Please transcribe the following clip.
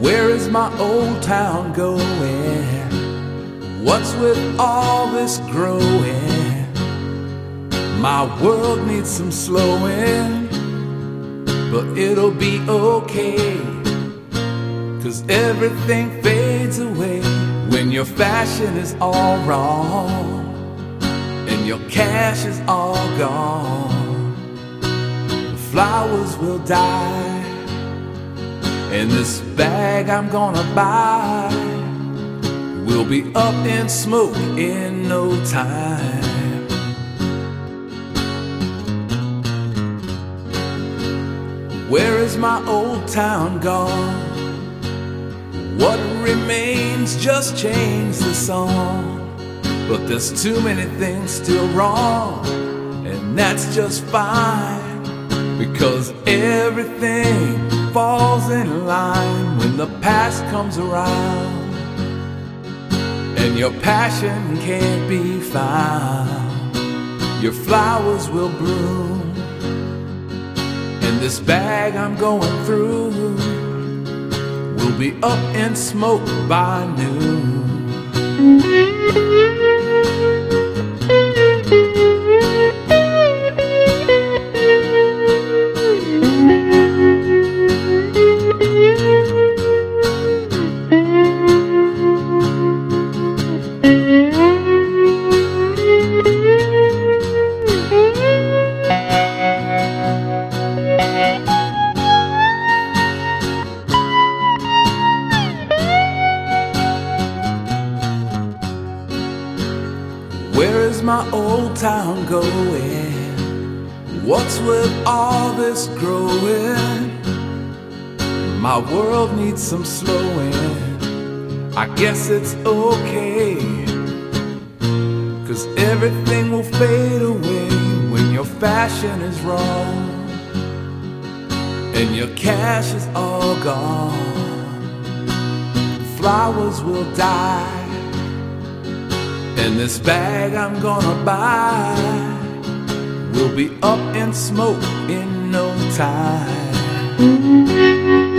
Where is my old town going? What's with all this growing? My world needs some slowing, but it'll be okay, 'cause everything fades away when your fashion is all wrong and your cash is all gone. The flowers will die, and this bag I'm gonna buy will be up in smoke in no time. Where is my old town gone? What remains just changed the song, but there's too many things still wrong, and that's just fine, because everything falls in line when the past comes around, and your passion can't be found. Your flowers will bloom, and this bag I'm going through will be up in smoke by noon. Where is my old town going? What's with all this growing? My world needs some slowing. I guess it's okay, 'cause everything will fade away when your fashion is wrong and your cash is all gone. Flowers will die, and this bag I'm gonna buy will be up in smoke in no time.